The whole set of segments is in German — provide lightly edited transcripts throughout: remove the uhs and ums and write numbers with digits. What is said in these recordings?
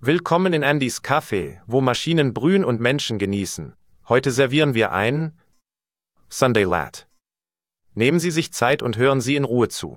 Willkommen in Andys Café, wo Maschinen brühen und Menschen genießen. Heute servieren wir ein Sunday Lat. Nehmen Sie sich Zeit und hören Sie in Ruhe zu.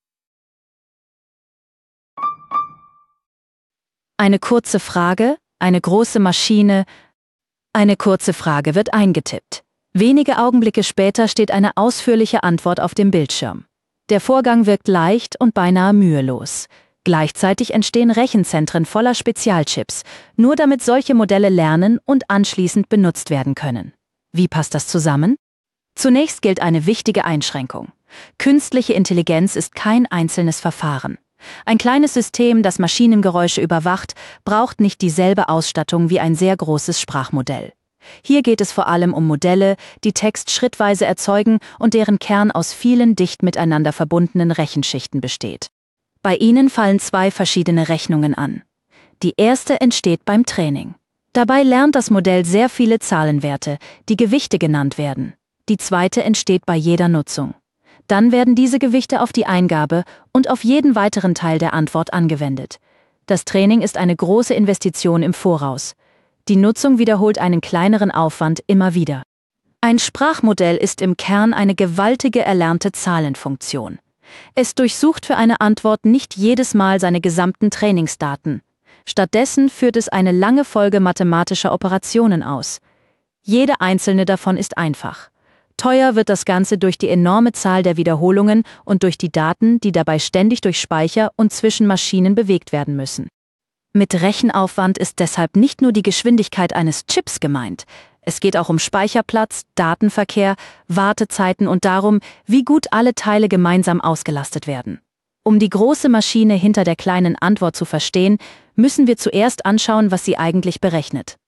Eine kurze Frage, eine große Maschine. Eine kurze Frage wird eingetippt. Wenige Augenblicke später steht eine ausführliche Antwort auf dem Bildschirm. Der Vorgang wirkt leicht und beinahe mühelos. Gleichzeitig entstehen Rechenzentren voller Spezialchips, nur damit solche Modelle lernen und anschließend benutzt werden können. Wie passt das zusammen? Zunächst gilt eine wichtige Einschränkung. Künstliche Intelligenz ist kein einzelnes Verfahren. Ein kleines System, das Maschinengeräusche überwacht, braucht nicht dieselbe Ausstattung wie ein sehr großes Sprachmodell. Hier geht es vor allem um Modelle, die Text schrittweise erzeugen und deren Kern aus vielen dicht miteinander verbundenen Rechenschichten besteht. Bei ihnen fallen zwei verschiedene Rechnungen an. Die erste entsteht beim Training. Dabei lernt das Modell sehr viele Zahlenwerte, die Gewichte genannt werden. Die zweite entsteht bei jeder Nutzung. Dann werden diese Gewichte auf die Eingabe und auf jeden weiteren Teil der Antwort angewendet. Das Training ist eine große Investition im Voraus. Die Nutzung wiederholt einen kleineren Aufwand immer wieder. Ein Sprachmodell ist im Kern eine gewaltige erlernte Zahlenfunktion. Es durchsucht für eine Antwort nicht jedes Mal seine gesamten Trainingsdaten. Stattdessen führt es eine lange Folge mathematischer Operationen aus. Jede einzelne davon ist einfach. Teuer wird das Ganze durch die enorme Zahl der Wiederholungen und durch die Daten, die dabei ständig durch Speicher und zwischen Maschinen bewegt werden müssen. Mit Rechenaufwand ist deshalb nicht nur die Geschwindigkeit eines Chips gemeint. Es geht auch um Speicherplatz, Datenverkehr, Wartezeiten und darum, wie gut alle Teile gemeinsam ausgelastet werden. Um die große Maschine hinter der kleinen Antwort zu verstehen, müssen wir zuerst anschauen, was sie eigentlich berechnet.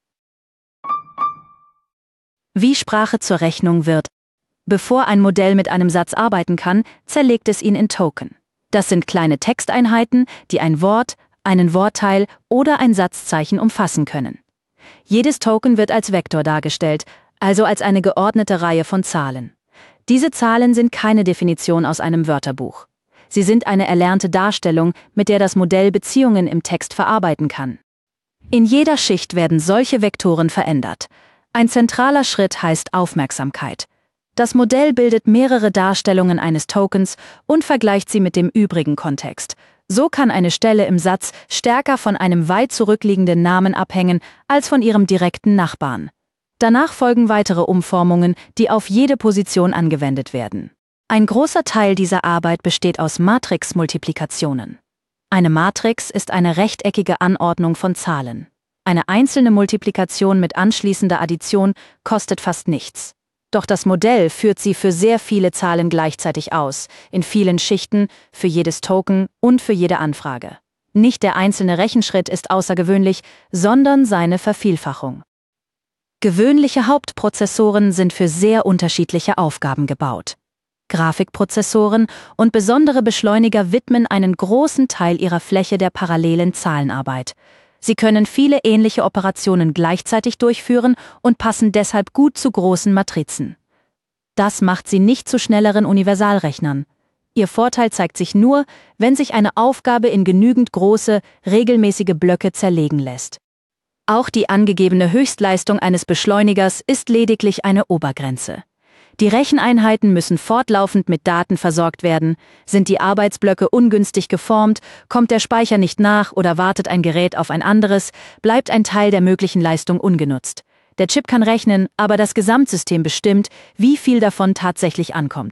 Wie Sprache zur Rechnung wird. Bevor ein Modell mit einem Satz arbeiten kann, zerlegt es ihn in Token. Das sind kleine Texteinheiten, die ein Wort, einen Wortteil oder ein Satzzeichen umfassen können. Jedes Token wird als Vektor dargestellt, also als eine geordnete Reihe von Zahlen. Diese Zahlen sind keine Definition aus einem Wörterbuch. Sie sind eine erlernte Darstellung, mit der das Modell Beziehungen im Text verarbeiten kann. In jeder Schicht werden solche Vektoren verändert. Ein zentraler Schritt heißt Aufmerksamkeit. Das Modell bildet mehrere Darstellungen eines Tokens und vergleicht sie mit dem übrigen Kontext. So kann eine Stelle im Satz stärker von einem weit zurückliegenden Namen abhängen als von ihrem direkten Nachbarn. Danach folgen weitere Umformungen, die auf jede Position angewendet werden. Ein großer Teil dieser Arbeit besteht aus Matrixmultiplikationen. Eine Matrix ist eine rechteckige Anordnung von Zahlen. Eine einzelne Multiplikation mit anschließender Addition kostet fast nichts. Doch das Modell führt sie für sehr viele Zahlen gleichzeitig aus, in vielen Schichten, für jedes Token und für jede Anfrage. Nicht der einzelne Rechenschritt ist außergewöhnlich, sondern seine Vervielfachung. Gewöhnliche Hauptprozessoren sind für sehr unterschiedliche Aufgaben gebaut. Grafikprozessoren und besondere Beschleuniger widmen einen großen Teil ihrer Fläche der parallelen Zahlenarbeit. Sie können viele ähnliche Operationen gleichzeitig durchführen und passen deshalb gut zu großen Matrizen. Das macht sie nicht zu schnelleren Universalrechnern. Ihr Vorteil zeigt sich nur, wenn sich eine Aufgabe in genügend große, regelmäßige Blöcke zerlegen lässt. Auch die angegebene Höchstleistung eines Beschleunigers ist lediglich eine Obergrenze. Die Recheneinheiten müssen fortlaufend mit Daten versorgt werden. Sind die Arbeitsblöcke ungünstig geformt, kommt der Speicher nicht nach oder wartet ein Gerät auf ein anderes, bleibt ein Teil der möglichen Leistung ungenutzt. Der Chip kann rechnen, aber das Gesamtsystem bestimmt, wie viel davon tatsächlich ankommt.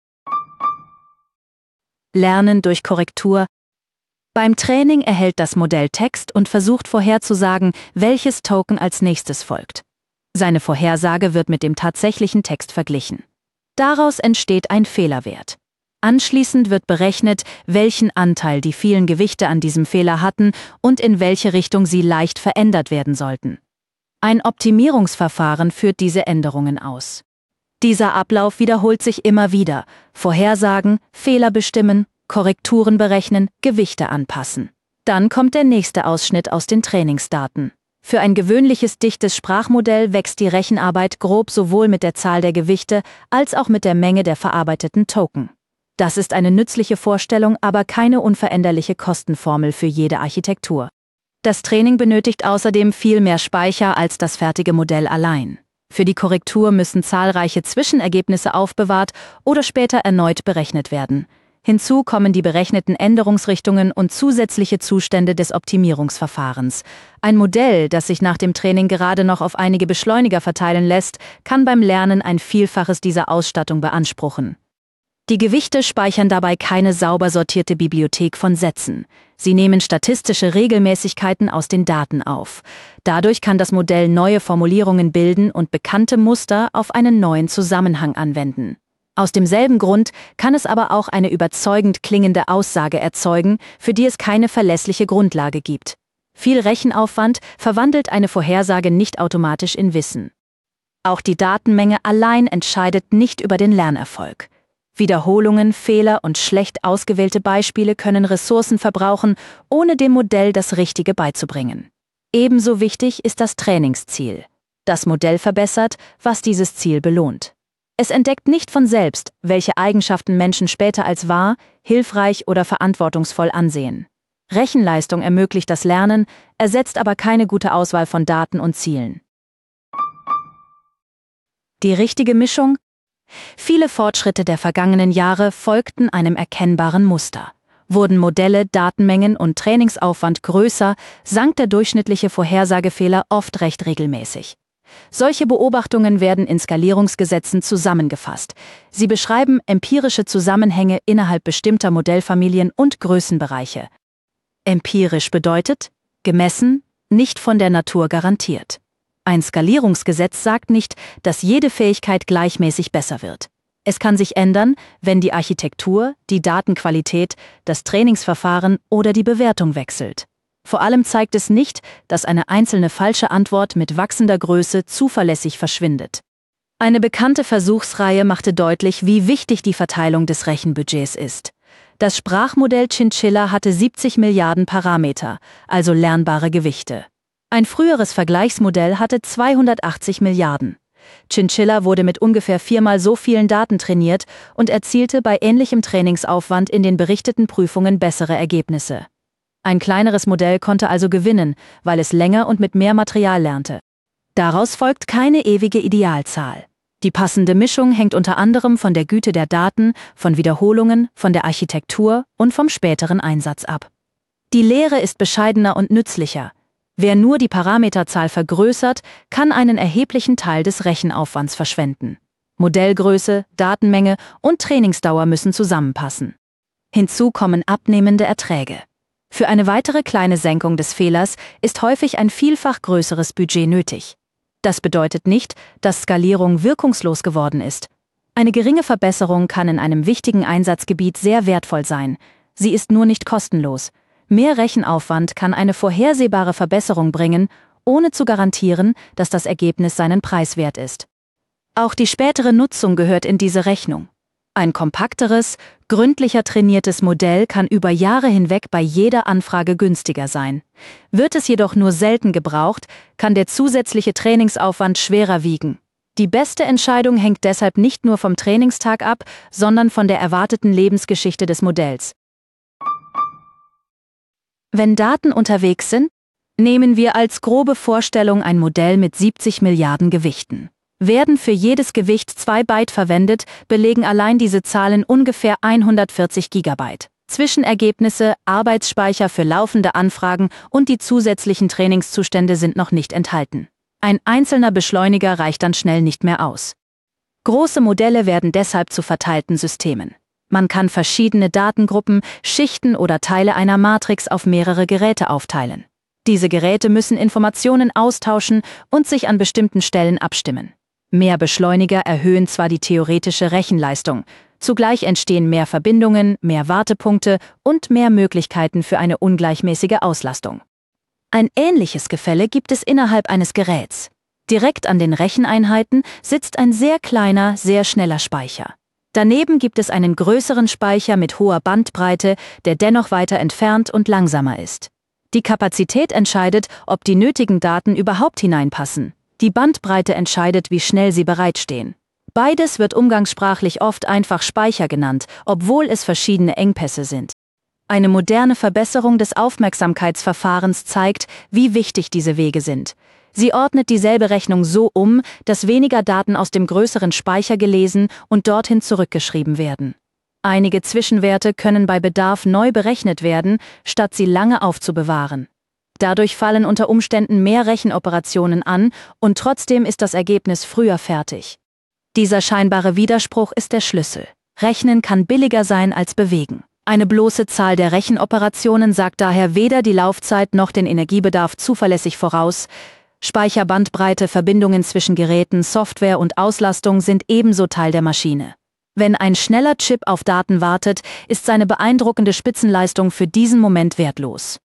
Lernen durch Korrektur. Beim Training erhält das Modell Text und versucht vorherzusagen, welches Token als nächstes folgt. Seine Vorhersage wird mit dem tatsächlichen Text verglichen. Daraus entsteht ein Fehlerwert. Anschließend wird berechnet, welchen Anteil die vielen Gewichte an diesem Fehler hatten und in welche Richtung sie leicht verändert werden sollten. Ein Optimierungsverfahren führt diese Änderungen aus. Dieser Ablauf wiederholt sich immer wieder: Vorhersagen, Fehler bestimmen, Korrekturen berechnen, Gewichte anpassen. Dann kommt der nächste Ausschnitt aus den Trainingsdaten. Für ein gewöhnliches dichtes Sprachmodell wächst die Rechenarbeit grob sowohl mit der Zahl der Gewichte als auch mit der Menge der verarbeiteten Token. Das ist eine nützliche Vorstellung, aber keine unveränderliche Kostenformel für jede Architektur. Das Training benötigt außerdem viel mehr Speicher als das fertige Modell allein. Für die Korrektur müssen zahlreiche Zwischenergebnisse aufbewahrt oder später erneut berechnet werden. Hinzu kommen die berechneten Änderungsrichtungen und zusätzliche Zustände des Optimierungsverfahrens. Ein Modell, das sich nach dem Training gerade noch auf einige Beschleuniger verteilen lässt, kann beim Lernen ein Vielfaches dieser Ausstattung beanspruchen. Die Gewichte speichern dabei keine sauber sortierte Bibliothek von Sätzen. Sie nehmen statistische Regelmäßigkeiten aus den Daten auf. Dadurch kann das Modell neue Formulierungen bilden und bekannte Muster auf einen neuen Zusammenhang anwenden. Aus demselben Grund kann es aber auch eine überzeugend klingende Aussage erzeugen, für die es keine verlässliche Grundlage gibt. Viel Rechenaufwand verwandelt eine Vorhersage nicht automatisch in Wissen. Auch die Datenmenge allein entscheidet nicht über den Lernerfolg. Wiederholungen, Fehler und schlecht ausgewählte Beispiele können Ressourcen verbrauchen, ohne dem Modell das Richtige beizubringen. Ebenso wichtig ist das Trainingsziel. Das Modell verbessert, was dieses Ziel belohnt. Es entdeckt nicht von selbst, welche Eigenschaften Menschen später als wahr, hilfreich oder verantwortungsvoll ansehen. Rechenleistung ermöglicht das Lernen, ersetzt aber keine gute Auswahl von Daten und Zielen. Die richtige Mischung? Viele Fortschritte der vergangenen Jahre folgten einem erkennbaren Muster. Wurden Modelle, Datenmengen und Trainingsaufwand größer, sank der durchschnittliche Vorhersagefehler oft recht regelmäßig. Solche Beobachtungen werden in Skalierungsgesetzen zusammengefasst. Sie beschreiben empirische Zusammenhänge innerhalb bestimmter Modellfamilien und Größenbereiche. Empirisch bedeutet, gemessen, nicht von der Natur garantiert. Ein Skalierungsgesetz sagt nicht, dass jede Fähigkeit gleichmäßig besser wird. Es kann sich ändern, wenn die Architektur, die Datenqualität, das Trainingsverfahren oder die Bewertung wechselt. Vor allem zeigt es nicht, dass eine einzelne falsche Antwort mit wachsender Größe zuverlässig verschwindet. Eine bekannte Versuchsreihe machte deutlich, wie wichtig die Verteilung des Rechenbudgets ist. Das Sprachmodell Chinchilla hatte 70 Milliarden Parameter, also lernbare Gewichte. Ein früheres Vergleichsmodell hatte 280 Milliarden. Chinchilla wurde mit ungefähr 4-mal so vielen Daten trainiert und erzielte bei ähnlichem Trainingsaufwand in den berichteten Prüfungen bessere Ergebnisse. Ein kleineres Modell konnte also gewinnen, weil es länger und mit mehr Material lernte. Daraus folgt keine ewige Idealzahl. Die passende Mischung hängt unter anderem von der Güte der Daten, von Wiederholungen, von der Architektur und vom späteren Einsatz ab. Die Lehre ist bescheidener und nützlicher. Wer nur die Parameterzahl vergrößert, kann einen erheblichen Teil des Rechenaufwands verschwenden. Modellgröße, Datenmenge und Trainingsdauer müssen zusammenpassen. Hinzu kommen abnehmende Erträge. Für eine weitere kleine Senkung des Fehlers ist häufig ein vielfach größeres Budget nötig. Das bedeutet nicht, dass Skalierung wirkungslos geworden ist. Eine geringe Verbesserung kann in einem wichtigen Einsatzgebiet sehr wertvoll sein. Sie ist nur nicht kostenlos. Mehr Rechenaufwand kann eine vorhersehbare Verbesserung bringen, ohne zu garantieren, dass das Ergebnis seinen Preis wert ist. Auch die spätere Nutzung gehört in diese Rechnung. Ein kompakteres, gründlicher trainiertes Modell kann über Jahre hinweg bei jeder Anfrage günstiger sein. Wird es jedoch nur selten gebraucht, kann der zusätzliche Trainingsaufwand schwerer wiegen. Die beste Entscheidung hängt deshalb nicht nur vom Trainingstag ab, sondern von der erwarteten Lebensgeschichte des Modells. Wenn Daten unterwegs sind, nehmen wir als grobe Vorstellung ein Modell mit 70 Milliarden Gewichten. Werden für jedes Gewicht 2 Byte verwendet, belegen allein diese Zahlen ungefähr 140 Gigabyte. Zwischenergebnisse, Arbeitsspeicher für laufende Anfragen und die zusätzlichen Trainingszustände sind noch nicht enthalten. Ein einzelner Beschleuniger reicht dann schnell nicht mehr aus. Große Modelle werden deshalb zu verteilten Systemen. Man kann verschiedene Datengruppen, Schichten oder Teile einer Matrix auf mehrere Geräte aufteilen. Diese Geräte müssen Informationen austauschen und sich an bestimmten Stellen abstimmen. Mehr Beschleuniger erhöhen zwar die theoretische Rechenleistung, zugleich entstehen mehr Verbindungen, mehr Wartepunkte und mehr Möglichkeiten für eine ungleichmäßige Auslastung. Ein ähnliches Gefälle gibt es innerhalb eines Geräts. Direkt an den Recheneinheiten sitzt ein sehr kleiner, sehr schneller Speicher. Daneben gibt es einen größeren Speicher mit hoher Bandbreite, der dennoch weiter entfernt und langsamer ist. Die Kapazität entscheidet, ob die nötigen Daten überhaupt hineinpassen. Die Bandbreite entscheidet, wie schnell sie bereitstehen. Beides wird umgangssprachlich oft einfach Speicher genannt, obwohl es verschiedene Engpässe sind. Eine moderne Verbesserung des Aufmerksamkeitsverfahrens zeigt, wie wichtig diese Wege sind. Sie ordnet dieselbe Rechnung so um, dass weniger Daten aus dem größeren Speicher gelesen und dorthin zurückgeschrieben werden. Einige Zwischenwerte können bei Bedarf neu berechnet werden, statt sie lange aufzubewahren. Dadurch fallen unter Umständen mehr Rechenoperationen an und trotzdem ist das Ergebnis früher fertig. Dieser scheinbare Widerspruch ist der Schlüssel. Rechnen kann billiger sein als bewegen. Eine bloße Zahl der Rechenoperationen sagt daher weder die Laufzeit noch den Energiebedarf zuverlässig voraus. Speicherbandbreite, Verbindungen zwischen Geräten, Software und Auslastung sind ebenso Teil der Maschine. Wenn ein schneller Chip auf Daten wartet, ist seine beeindruckende Spitzenleistung für diesen Moment wertlos.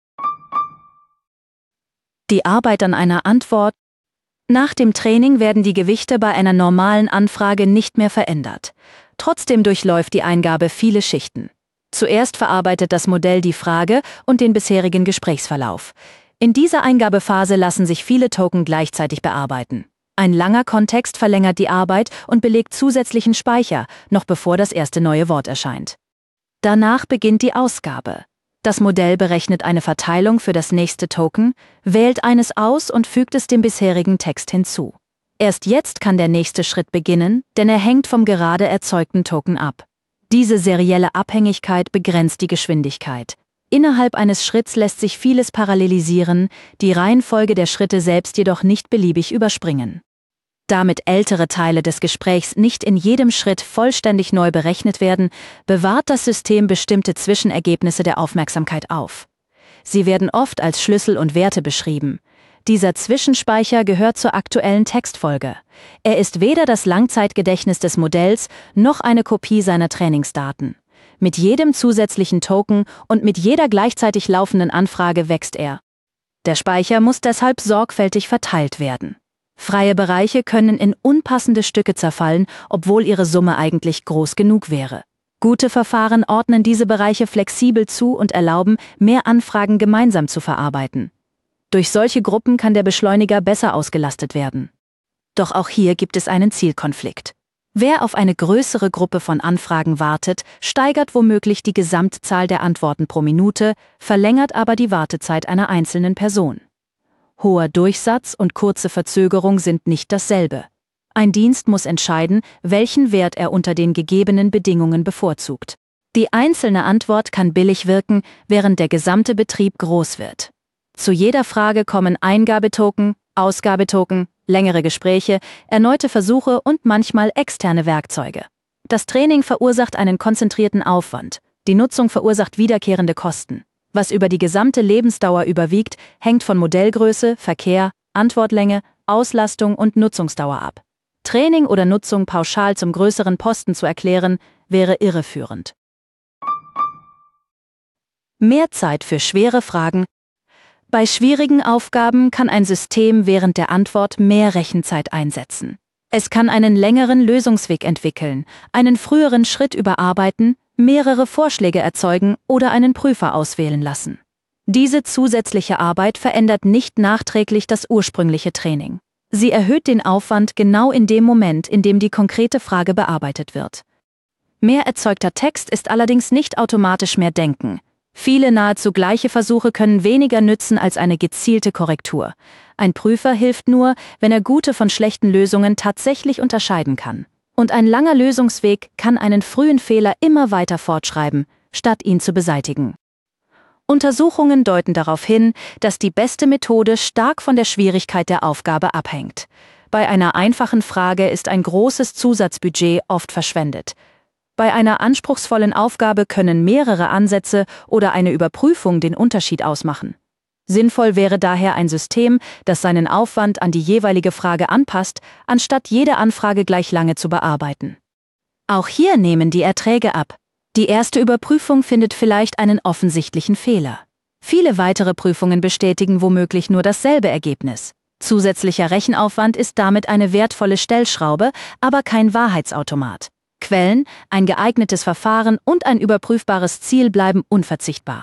Die Arbeit an einer Antwort. Nach dem Training werden die Gewichte bei einer normalen Anfrage nicht mehr verändert. Trotzdem durchläuft die Eingabe viele Schichten. Zuerst verarbeitet das Modell die Frage und den bisherigen Gesprächsverlauf. In dieser Eingabephase lassen sich viele Token gleichzeitig bearbeiten. Ein langer Kontext verlängert die Arbeit und belegt zusätzlichen Speicher, noch bevor das erste neue Wort erscheint. Danach beginnt die Ausgabe. Das Modell berechnet eine Verteilung für das nächste Token, wählt eines aus und fügt es dem bisherigen Text hinzu. Erst jetzt kann der nächste Schritt beginnen, denn er hängt vom gerade erzeugten Token ab. Diese serielle Abhängigkeit begrenzt die Geschwindigkeit. Innerhalb eines Schritts lässt sich vieles parallelisieren, die Reihenfolge der Schritte selbst jedoch nicht beliebig überspringen. Damit ältere Teile des Gesprächs nicht in jedem Schritt vollständig neu berechnet werden, bewahrt das System bestimmte Zwischenergebnisse der Aufmerksamkeit auf. Sie werden oft als Schlüssel und Werte beschrieben. Dieser Zwischenspeicher gehört zur aktuellen Textfolge. Er ist weder das Langzeitgedächtnis des Modells noch eine Kopie seiner Trainingsdaten. Mit jedem zusätzlichen Token und mit jeder gleichzeitig laufenden Anfrage wächst er. Der Speicher muss deshalb sorgfältig verteilt werden. Freie Bereiche können in unpassende Stücke zerfallen, obwohl ihre Summe eigentlich groß genug wäre. Gute Verfahren ordnen diese Bereiche flexibel zu und erlauben, mehr Anfragen gemeinsam zu verarbeiten. Durch solche Gruppen kann der Beschleuniger besser ausgelastet werden. Doch auch hier gibt es einen Zielkonflikt. Wer auf eine größere Gruppe von Anfragen wartet, steigert womöglich die Gesamtzahl der Antworten pro Minute, verlängert aber die Wartezeit einer einzelnen Person. Hoher Durchsatz und kurze Verzögerung sind nicht dasselbe. Ein Dienst muss entscheiden, welchen Wert er unter den gegebenen Bedingungen bevorzugt. Die einzelne Antwort kann billig wirken, während der gesamte Betrieb groß wird. Zu jeder Frage kommen Eingabetoken, Ausgabetoken, längere Gespräche, erneute Versuche und manchmal externe Werkzeuge. Das Training verursacht einen konzentrierten Aufwand, die Nutzung verursacht wiederkehrende Kosten. Was über die gesamte Lebensdauer überwiegt, hängt von Modellgröße, Verkehr, Antwortlänge, Auslastung und Nutzungsdauer ab. Training oder Nutzung pauschal zum größeren Posten zu erklären, wäre irreführend. Mehr Zeit für schwere Fragen. Bei schwierigen Aufgaben kann ein System während der Antwort mehr Rechenzeit einsetzen. Es kann einen längeren Lösungsweg entwickeln, einen früheren Schritt überarbeiten, mehrere Vorschläge erzeugen oder einen Prüfer auswählen lassen. Diese zusätzliche Arbeit verändert nicht nachträglich das ursprüngliche Training. Sie erhöht den Aufwand genau in dem Moment, in dem die konkrete Frage bearbeitet wird. Mehr erzeugter Text ist allerdings nicht automatisch mehr Denken. Viele nahezu gleiche Versuche können weniger nützen als eine gezielte Korrektur. Ein Prüfer hilft nur, wenn er gute von schlechten Lösungen tatsächlich unterscheiden kann. Und ein langer Lösungsweg kann einen frühen Fehler immer weiter fortschreiben, statt ihn zu beseitigen. Untersuchungen deuten darauf hin, dass die beste Methode stark von der Schwierigkeit der Aufgabe abhängt. Bei einer einfachen Frage ist ein großes Zusatzbudget oft verschwendet. Bei einer anspruchsvollen Aufgabe können mehrere Ansätze oder eine Überprüfung den Unterschied ausmachen. Sinnvoll wäre daher ein System, das seinen Aufwand an die jeweilige Frage anpasst, anstatt jede Anfrage gleich lange zu bearbeiten. Auch hier nehmen die Erträge ab. Die erste Überprüfung findet vielleicht einen offensichtlichen Fehler. Viele weitere Prüfungen bestätigen womöglich nur dasselbe Ergebnis. Zusätzlicher Rechenaufwand ist damit eine wertvolle Stellschraube, aber kein Wahrheitsautomat. Quellen, ein geeignetes Verfahren und ein überprüfbares Ziel bleiben unverzichtbar.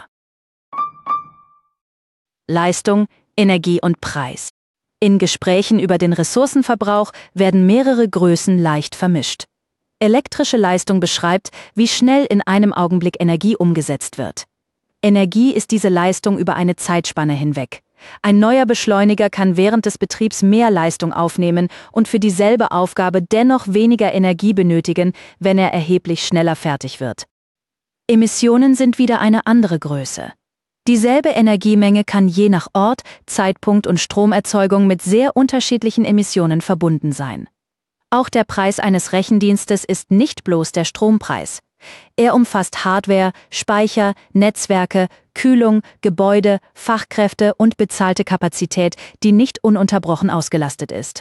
Leistung, Energie und Preis. In Gesprächen über den Ressourcenverbrauch werden mehrere Größen leicht vermischt. Elektrische Leistung beschreibt, wie schnell in einem Augenblick Energie umgesetzt wird. Energie ist diese Leistung über eine Zeitspanne hinweg. Ein neuer Beschleuniger kann während des Betriebs mehr Leistung aufnehmen und für dieselbe Aufgabe dennoch weniger Energie benötigen, wenn er erheblich schneller fertig wird. Emissionen sind wieder eine andere Größe. Dieselbe Energiemenge kann je nach Ort, Zeitpunkt und Stromerzeugung mit sehr unterschiedlichen Emissionen verbunden sein. Auch der Preis eines Rechendienstes ist nicht bloß der Strompreis. Er umfasst Hardware, Speicher, Netzwerke, Kühlung, Gebäude, Fachkräfte und bezahlte Kapazität, die nicht ununterbrochen ausgelastet ist.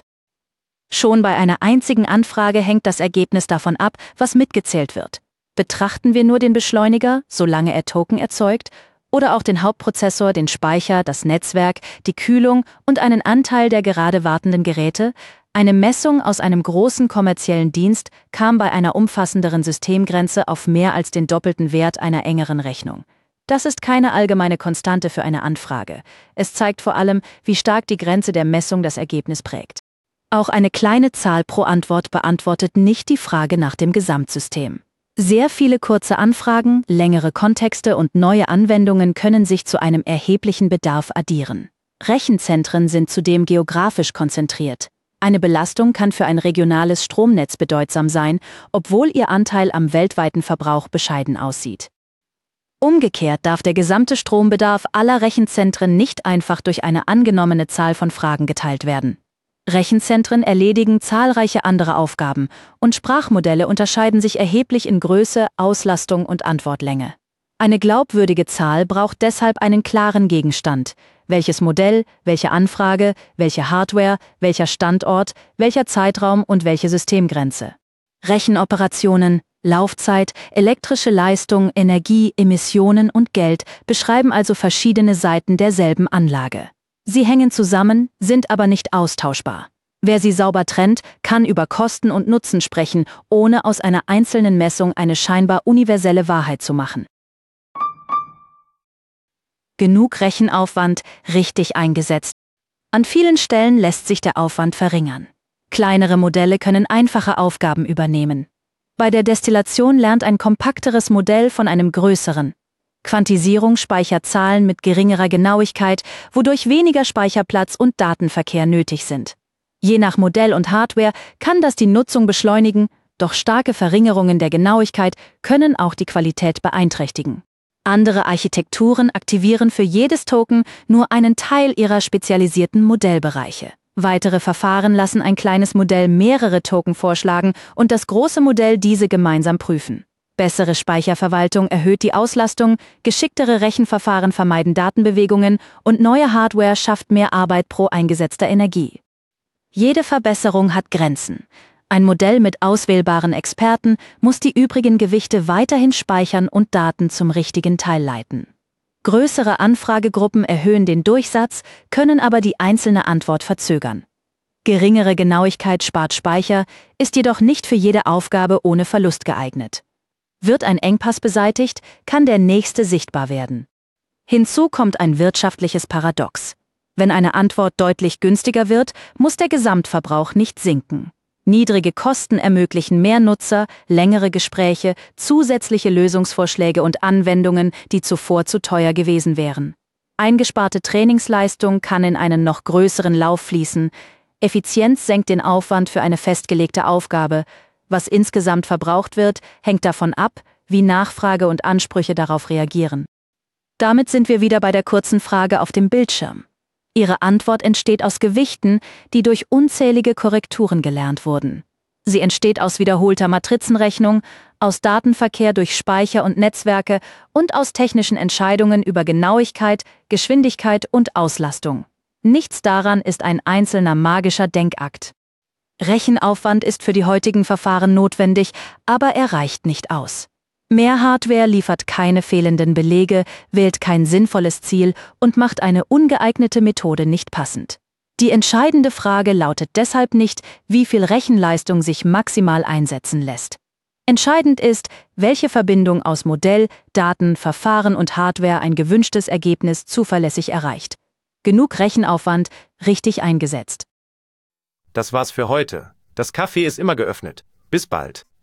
Schon bei einer einzigen Anfrage hängt das Ergebnis davon ab, was mitgezählt wird. Betrachten wir nur den Beschleuniger, solange er Token erzeugt, oder auch den Hauptprozessor, den Speicher, das Netzwerk, die Kühlung und einen Anteil der gerade wartenden Geräte? Eine Messung aus einem großen kommerziellen Dienst kam bei einer umfassenderen Systemgrenze auf mehr als den doppelten Wert einer engeren Rechnung. Das ist keine allgemeine Konstante für eine Anfrage. Es zeigt vor allem, wie stark die Grenze der Messung das Ergebnis prägt. Auch eine kleine Zahl pro Antwort beantwortet nicht die Frage nach dem Gesamtsystem. Sehr viele kurze Anfragen, längere Kontexte und neue Anwendungen können sich zu einem erheblichen Bedarf addieren. Rechenzentren sind zudem geografisch konzentriert. Eine Belastung kann für ein regionales Stromnetz bedeutsam sein, obwohl ihr Anteil am weltweiten Verbrauch bescheiden aussieht. Umgekehrt darf der gesamte Strombedarf aller Rechenzentren nicht einfach durch eine angenommene Zahl von Fragen geteilt werden. Rechenzentren erledigen zahlreiche andere Aufgaben und Sprachmodelle unterscheiden sich erheblich in Größe, Auslastung und Antwortlänge. Eine glaubwürdige Zahl braucht deshalb einen klaren Gegenstand. Welches Modell, welche Anfrage, welche Hardware, welcher Standort, welcher Zeitraum und welche Systemgrenze. Rechenoperationen, Laufzeit, elektrische Leistung, Energie, Emissionen und Geld beschreiben also verschiedene Seiten derselben Anlage. Sie hängen zusammen, sind aber nicht austauschbar. Wer sie sauber trennt, kann über Kosten und Nutzen sprechen, ohne aus einer einzelnen Messung eine scheinbar universelle Wahrheit zu machen. Genug Rechenaufwand, richtig eingesetzt. An vielen Stellen lässt sich der Aufwand verringern. Kleinere Modelle können einfache Aufgaben übernehmen. Bei der Destillation lernt ein kompakteres Modell von einem größeren. Quantisierung speichert Zahlen mit geringerer Genauigkeit, wodurch weniger Speicherplatz und Datenverkehr nötig sind. Je nach Modell und Hardware kann das die Nutzung beschleunigen, doch starke Verringerungen der Genauigkeit können auch die Qualität beeinträchtigen. Andere Architekturen aktivieren für jedes Token nur einen Teil ihrer spezialisierten Modellbereiche. Weitere Verfahren lassen ein kleines Modell mehrere Token vorschlagen und das große Modell diese gemeinsam prüfen. Bessere Speicherverwaltung erhöht die Auslastung, geschicktere Rechenverfahren vermeiden Datenbewegungen und neue Hardware schafft mehr Arbeit pro eingesetzter Energie. Jede Verbesserung hat Grenzen. Ein Modell mit auswählbaren Experten muss die übrigen Gewichte weiterhin speichern und Daten zum richtigen Teil leiten. Größere Anfragegruppen erhöhen den Durchsatz, können aber die einzelne Antwort verzögern. Geringere Genauigkeit spart Speicher, ist jedoch nicht für jede Aufgabe ohne Verlust geeignet. Wird ein Engpass beseitigt, kann der nächste sichtbar werden. Hinzu kommt ein wirtschaftliches Paradox. Wenn eine Antwort deutlich günstiger wird, muss der Gesamtverbrauch nicht sinken. Niedrige Kosten ermöglichen mehr Nutzer, längere Gespräche, zusätzliche Lösungsvorschläge und Anwendungen, die zuvor zu teuer gewesen wären. Eingesparte Trainingsleistung kann in einen noch größeren Lauf fließen. Effizienz senkt den Aufwand für eine festgelegte Aufgabe. Was insgesamt verbraucht wird, hängt davon ab, wie Nachfrage und Ansprüche darauf reagieren. Damit sind wir wieder bei der kurzen Frage auf dem Bildschirm. Ihre Antwort entsteht aus Gewichten, die durch unzählige Korrekturen gelernt wurden. Sie entsteht aus wiederholter Matrizenrechnung, aus Datenverkehr durch Speicher und Netzwerke und aus technischen Entscheidungen über Genauigkeit, Geschwindigkeit und Auslastung. Nichts daran ist ein einzelner magischer Denkakt. Rechenaufwand ist für die heutigen Verfahren notwendig, aber er reicht nicht aus. Mehr Hardware liefert keine fehlenden Belege, wählt kein sinnvolles Ziel und macht eine ungeeignete Methode nicht passend. Die entscheidende Frage lautet deshalb nicht, wie viel Rechenleistung sich maximal einsetzen lässt. Entscheidend ist, welche Verbindung aus Modell, Daten, Verfahren und Hardware ein gewünschtes Ergebnis zuverlässig erreicht. Genug Rechenaufwand, richtig eingesetzt. Das war's für heute. Das Café ist immer geöffnet. Bis bald.